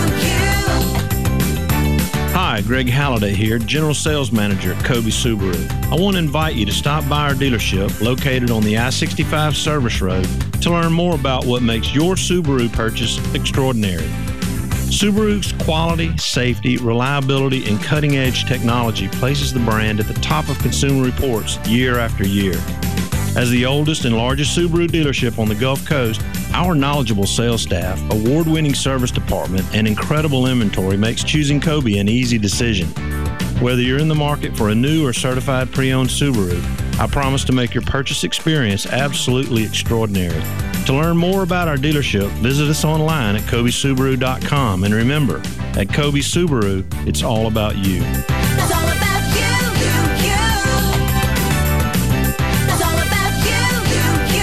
you, you. Hi, Greg Halliday here, General Sales Manager at Kobe Subaru. I want to invite you to stop by our dealership located on the I sixty-five Service Road to learn more about what makes your Subaru purchase extraordinary. Subaru's quality, safety, reliability, and cutting-edge technology places the brand at the top of Consumer Reports year after year. As the oldest and largest Subaru dealership on the Gulf Coast, our knowledgeable sales staff, award-winning service department, and incredible inventory makes choosing Kobe an easy decision. Whether you're in the market for a new or certified pre-owned Subaru, I promise to make your purchase experience absolutely extraordinary. To learn more about our dealership, visit us online at kobe subaru dot com. And remember, at Kobe Subaru, it's all about you. It's all about you, you, you. It's all about you,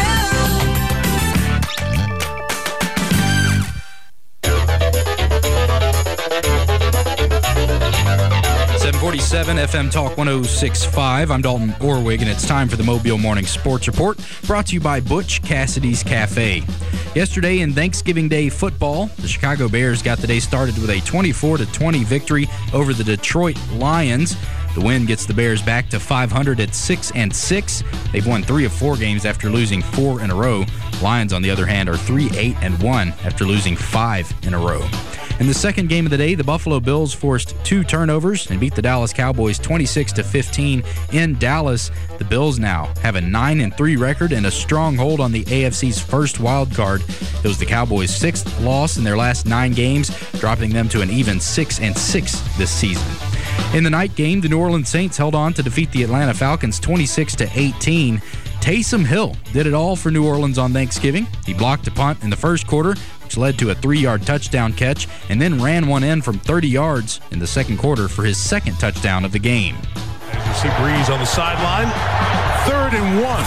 you, you. seven forty-seven F M Talk one oh six point five. I'm Dalton Orwig, and it's time for the Mobile Morning Sports Report, brought to you by Butch Cassidy's Cafe. Yesterday in Thanksgiving Day football, the Chicago Bears got the day started with a twenty-four to twenty victory over the Detroit Lions. The win gets the Bears back to five hundred at six and six. They've won three of four games after losing four in a row. Lions, on the other hand, are three eight and one after losing five in a row. In the second game of the day, the Buffalo Bills forced two turnovers and beat the Dallas Cowboys twenty-six to fifteen in Dallas. The Bills now have a nine and three record and a strong hold on the A F C's first wild card. It was the Cowboys' sixth loss in their last nine games, dropping them to an even six and six this season. In the night game, the New Orleans Saints held on to defeat the Atlanta Falcons twenty-six to eighteen. Taysom Hill did it all for New Orleans on Thanksgiving. He blocked a punt in the first quarter, which led to a three-yard touchdown catch, and then ran one in from thirty yards in the second quarter for his second touchdown of the game. As you see Breeze on the sideline, third and one.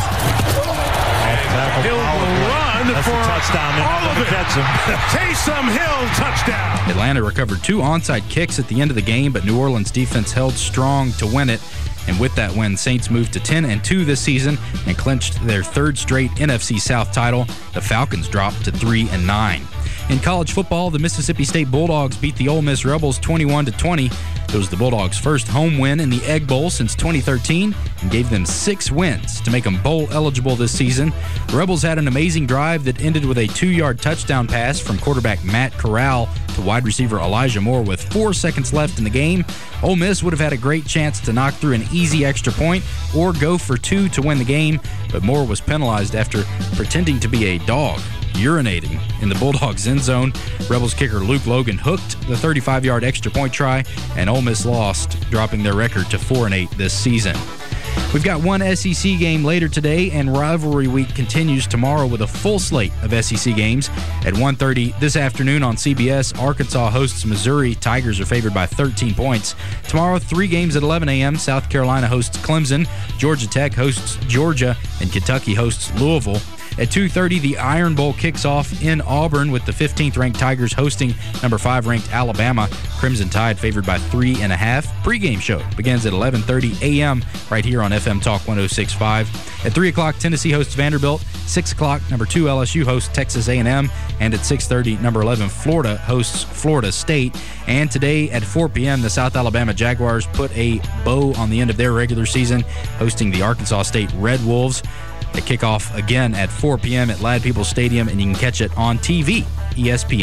And Hill will run That's for a touchdown. all of it. Catch him. Taysom Hill, touchdown. Atlanta recovered two onside kicks at the end of the game, but New Orleans defense held strong to win it. And with that win, Saints moved to ten and two this season and clinched their third straight N F C South title. The Falcons dropped to three and nine. In college football, the Mississippi State Bulldogs beat the Ole Miss Rebels twenty-one to twenty. It was the Bulldogs' first home win in the Egg Bowl since twenty thirteen and gave them six wins to make them bowl eligible this season. The Rebels had an amazing drive that ended with a two-yard touchdown pass from quarterback Matt Corral to wide receiver Elijah Moore with four seconds left in the game. Ole Miss would have had a great chance to knock through an easy extra point or go for two to win the game, but Moore was penalized after pretending to be a dog, urinating in the Bulldogs' end zone. Rebels kicker Luke Logan hooked the thirty-five-yard extra point try, and Ole Miss lost, dropping their record to four and eight this season. We've got one S E C game later today, and rivalry week continues tomorrow with a full slate of S E C games. At one thirty this afternoon on C B S, Arkansas hosts Missouri. Tigers are favored by thirteen points. Tomorrow, three games at eleven a.m. South Carolina hosts Clemson, Georgia Tech hosts Georgia, and Kentucky hosts Louisville. At two thirty, the Iron Bowl kicks off in Auburn with the fifteenth-ranked Tigers hosting number five-ranked Alabama. Crimson Tide favored by three and a half. Pre-game show begins at eleven thirty a.m. right here on F M Talk one oh six point five. At three o'clock, Tennessee hosts Vanderbilt. six o'clock, number two L S U hosts Texas A and M. And at six thirty, number eleven Florida hosts Florida State. And today at four p.m., the South Alabama Jaguars put a bow on the end of their regular season, hosting the Arkansas State Red Wolves. They kick off again at four p.m. at Lad People Stadium, and you can catch it on T V, E S P N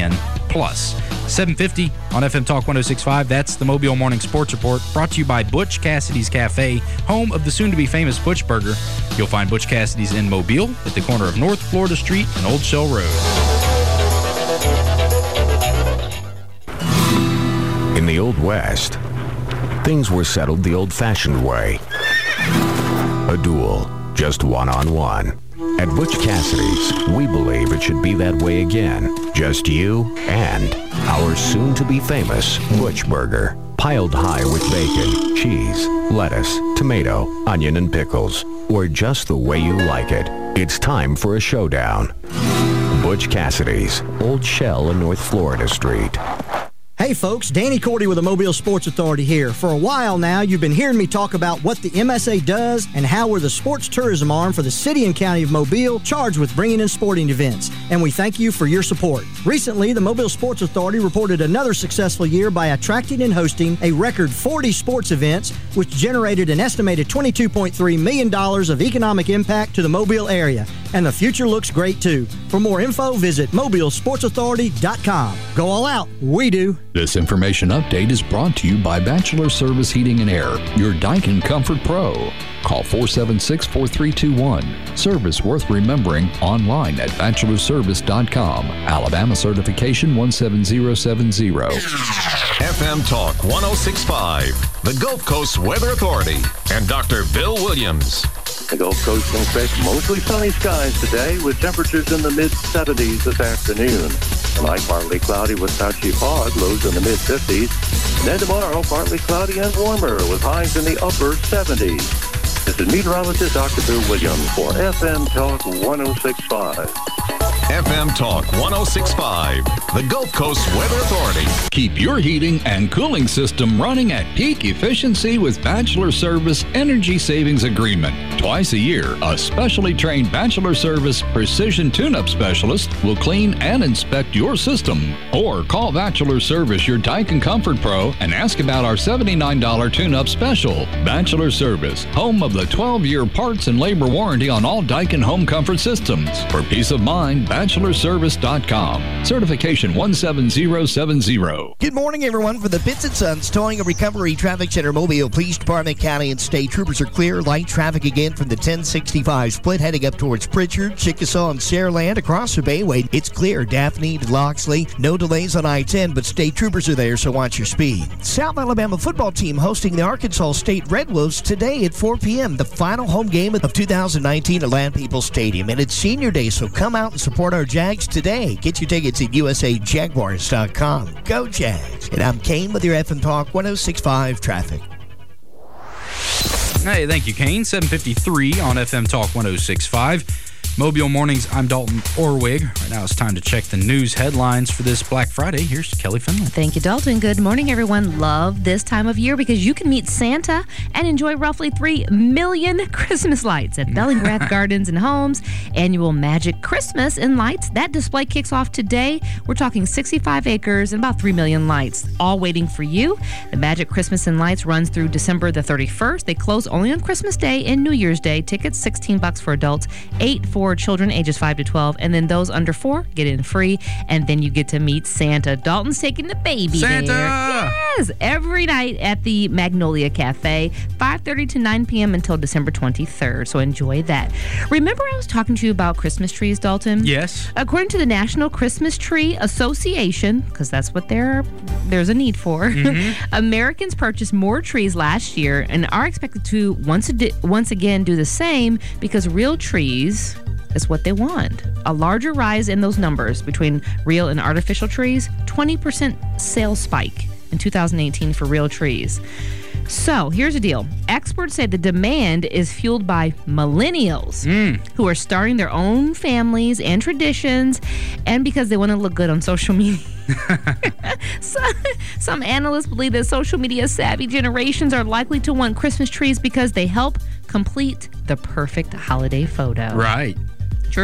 plus. seven fifty on F M Talk one oh six point five. That's the Mobile Morning Sports Report, brought to you by Butch Cassidy's Cafe, home of the soon-to-be-famous Butch Burger. You'll find Butch Cassidy's in Mobile at the corner of North Florida Street and Old Shell Road. In the Old West, things were settled the old-fashioned way. A duel, just one-on-one. At Butch Cassidy's, we believe it should be that way again. Just you and our soon-to-be-famous Butch Burger. Piled high with bacon, cheese, lettuce, tomato, onion, and pickles. Or just the way you like it. It's time for a showdown. Butch Cassidy's, Old Shell and North Florida Street. Hey folks, Danny Cordy with the Mobile Sports Authority here. For a while now, you've been hearing me talk about what the M S A does and how we're the sports tourism arm for the city and county of Mobile, charged with bringing in sporting events. And we thank you for your support. Recently, the Mobile Sports Authority reported another successful year by attracting and hosting a record forty sports events, which generated an estimated twenty-two point three million dollars of economic impact to the Mobile area. And the future looks great too. For more info, visit mobile sports authority dot com. Go all out. We do. This information update is brought to you by Bachelor Service Heating and Air, your Daikin Comfort Pro. Call four seven six, four three two one. Service worth remembering online at bachelor service dot com. Alabama certification one seven zero seven zero. F M Talk one oh six point five, the Gulf Coast Weather Authority, and Doctor Bill Williams. The Gulf Coast can expect mostly sunny skies today with temperatures in the mid-seventies this afternoon. Tonight, partly cloudy with patchy fog, lows in the mid-fifties. Then tomorrow, partly cloudy and warmer with highs in the upper seventies. This is meteorologist Doctor Bill Williams for F M Talk one oh six point five. F M Talk one oh six point five, the Gulf Coast Weather Authority. Keep your heating and cooling system running at peak efficiency with Bachelor Service Energy Savings Agreement. Twice a year, a specially trained Bachelor Service Precision Tune-Up Specialist will clean and inspect your system. Or call Bachelor Service, your Daikin Comfort Pro, and ask about our seventy-nine dollars tune-up special. Bachelor Service, home of the twelve-year parts and labor warranty on all Daikin home comfort systems. For peace of mind, bachelor service dot com. Certification one seven zero seven zero. Good morning, everyone. For the Pitts and Sons Towing and Recovery Traffic Center, Mobile Police Department, County, and State Troopers are clear. Light traffic again from the ten sixty-five split heading up towards Pritchard, Chickasaw, and Saraland. Across the Bayway, it's clear. Daphne to Loxley. No delays on I ten, but State Troopers are there, so watch your speed. South Alabama football team hosting the Arkansas State Red Wolves today at four p.m. The final home game of two thousand nineteen at Land Peoples Stadium. And it's senior day, so come out and support our Jags today. Get your tickets at U S A Jaguars dot com. Go Jags. And I'm Kane with your F M Talk one oh six point five traffic. Hey, thank you, Kane. seven fifty-three on F M Talk one oh six point five. Mobile Mornings, I'm Dalton Orwig. Right now it's time to check the news headlines for this Black Friday. Here's Kelly Finley. Thank you, Dalton. Good morning, everyone. Love this time of year because you can meet Santa and enjoy roughly three million Christmas lights at Bellingrath Gardens and Homes. Annual Magic Christmas and Lights. That display kicks off today. We're talking sixty-five acres and about three million lights, all waiting for you. The Magic Christmas and Lights runs through December the thirty-first. They close only on Christmas Day and New Year's Day. Tickets sixteen bucks for adults, eight for children ages five to twelve, and then those under four get in free, and then you get to meet Santa. Dalton's taking the baby Santa! there. Yes! Every night at the Magnolia Cafe, five thirty to nine p.m. until December twenty-third, so enjoy that. Remember I was talking to you about Christmas trees, Dalton? Yes. According to the National Christmas Tree Association, because that's what there there's a need for, mm-hmm. Americans purchased more trees last year and are expected to once, a once again do the same because real trees is what they want. A larger rise in those numbers between real and artificial trees, twenty percent sales spike in two thousand eighteen for real trees. So here's the deal. Experts say the demand is fueled by millennials mm. who are starting their own families and traditions, and because they want to look good on social media. some, some analysts believe that social media savvy generations are likely to want Christmas trees because they help complete the perfect holiday photo. Right. True?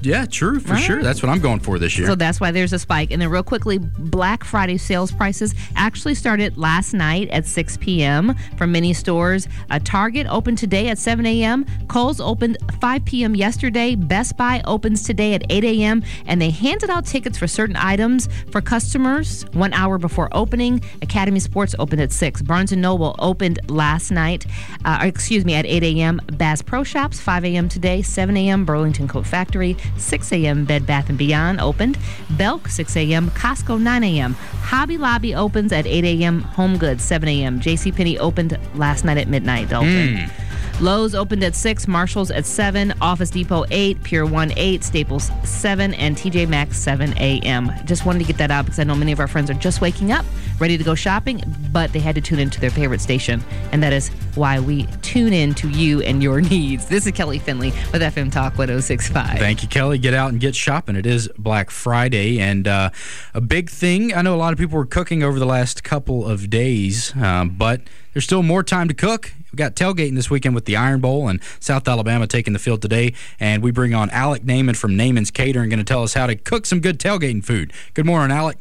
Yeah, true, for All sure. right. That's what I'm going for this year. So that's why there's a spike. And then real quickly, Black Friday sales prices actually started last night at six p.m. for many stores. Uh, Target opened today at seven a.m. Kohl's opened five p.m. yesterday. Best Buy opens today at eight a.m. And they handed out tickets for certain items for customers one hour before opening. Academy Sports opened at six. Barnes and Noble opened last night, uh, excuse me, at eight a.m. Bass Pro Shops, five a.m. today. seven a.m. Burlington Coat Factory. six a.m. Bed Bath and Beyond opened. Belk, six a.m. Costco, nine a.m. Hobby Lobby opens at eight a.m. Home Goods, seven a.m. JCPenney opened last night at midnight, Dalton. Mm. Lowe's opened at six, Marshall's at seven, Office Depot eight, Pier one eight, Staples seven, and T J Maxx seven a.m. Just wanted to get that out because I know many of our friends are just waking up, ready to go shopping, but they had to tune into their favorite station, and that is why we tune in to you and your needs. This is Kelly Finley with F M Talk one oh six point five. Thank you, Kelly. Get out and get shopping. It is Black Friday, and uh, a big thing. I know a lot of people were cooking over the last couple of days, um, but there's still more time to cook. We got tailgating this weekend with the Iron Bowl, and South Alabama taking the field today. And we bring on Alec Naaman from Naaman's Catering, going to tell us how to cook some good tailgating food. Good morning, Alec.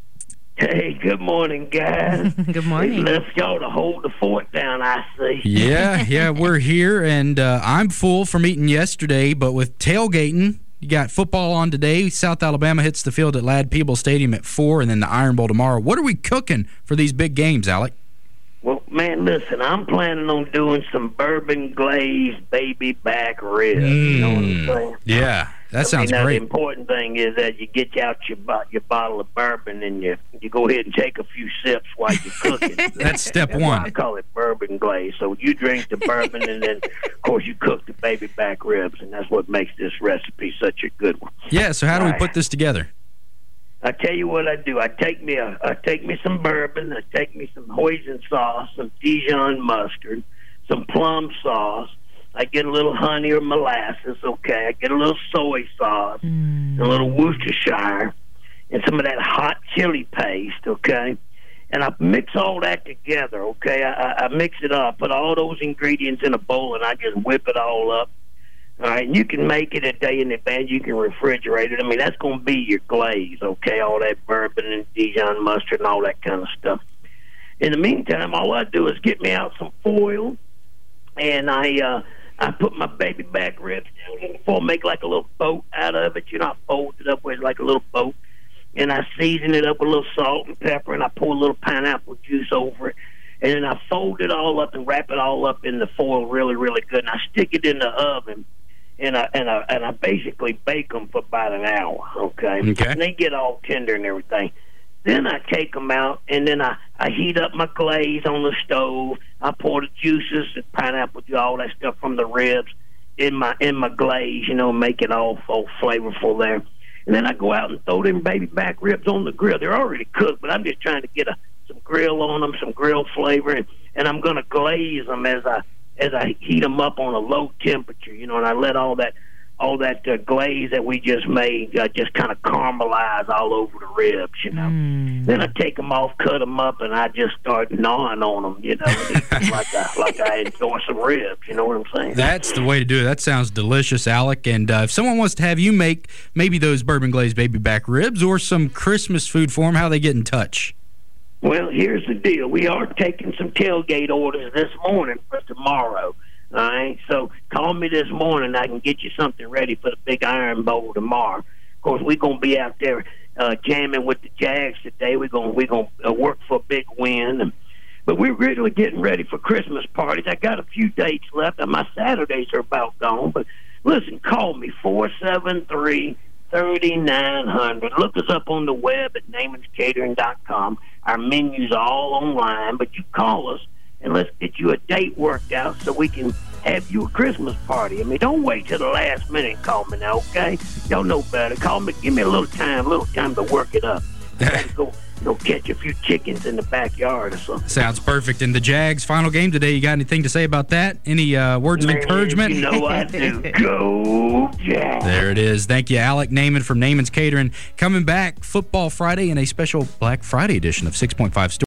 Hey, good morning, guys. Good morning. They left y'all to hold the fort down, I see. Yeah, yeah, we're here, and uh, I'm full from eating yesterday, but with tailgating, you got football on today. South Alabama hits the field at Ladd-Peebles Stadium at four, and then the Iron Bowl tomorrow. What are we cooking for these big games, Alec? Well, man, listen, I'm planning on doing some bourbon glazed baby back ribs. Mm, you know what I'm saying? Yeah, that sounds I mean, great. The important thing is that you get out your bo- your bottle of bourbon and you you go ahead and take a few sips while you're cooking. That's step That's one. why I call it bourbon glaze. So you drink the bourbon and then, of course, you cook the baby back ribs, and that's what makes this recipe such a good one. Yeah, so how do we Right. put this together? I tell you what I do. I take me a, I take me some bourbon. I take me some hoisin sauce, some Dijon mustard, some plum sauce. I get a little honey or molasses. Okay. I get a little soy sauce, Mm. a little Worcestershire, and some of that hot chili paste. Okay. And I mix all that together. Okay. I, I, I mix it up. Put all those ingredients in a bowl, and I just whip it all up. All right, and you can make it a day in advance. You can refrigerate it. I mean, that's going to be your glaze, okay, all that bourbon and Dijon mustard and all that kind of stuff. In the meantime, all I do is get me out some foil, and I uh, I put my baby back ribs down in the foil, make like a little boat out of it. You know, I fold it up with like a little boat, and I season it up with a little salt and pepper, and I pour a little pineapple juice over it. And then I fold it all up and wrap it all up in the foil really, really good, and I stick it in the oven. And I, and, I, and I basically bake them for about an hour, okay? Okay. And they get all tender and everything. Then I take them out, and then I, I heat up my glaze on the stove. I pour the juices, the pineapple, all that stuff from the ribs in my in my glaze, you know, make it all, all flavorful there. And then I go out and throw them baby back ribs on the grill. They're already cooked, but I'm just trying to get a, some grill on them, some grill flavor, and, and I'm going to glaze them as I as I heat them up on a low temperature, you know, and I let all that all that uh, glaze that we just made uh, just kind of caramelize all over the ribs, you know. Mm. Then I take them off, cut them up, and I just start gnawing on them, you know, like I, like I enjoy some ribs, you know what I'm saying? That's the way to do it. That sounds delicious, Alec. And uh, if someone wants to have you make maybe those bourbon glazed baby back ribs or some Christmas food for them, how they get in touch? Well, here's the deal. We are taking some tailgate orders this morning for tomorrow. All right? So call me this morning. I can get you something ready for the big Iron Bowl tomorrow. Of course, we're going to be out there uh, jamming with the Jags today. We're going we're going to uh, work for a big win. And, but we're really getting ready for Christmas parties. I got a few dates left. And my Saturdays are about gone. But listen, call me, four seven three, three nine zero zero. Look us up on the web at Naaman's Catering dot com. Our menu's all online, but you call us and let's get you a date worked out so we can have you a Christmas party. I mean, don't wait till the last minute and call me now, okay? Y'all know better. Call me. Give me a little time, a little time to work it up. I gotta go, go catch a few chickens in the backyard or something. Sounds perfect. And the Jags' final game today, you got anything to say about that? Any uh, words Man, of encouragement? You know I do. Go Jags. There it is. Thank you, Alec Naaman from Naaman's Catering. Coming back, Football Friday and a special Black Friday edition of six point five Story.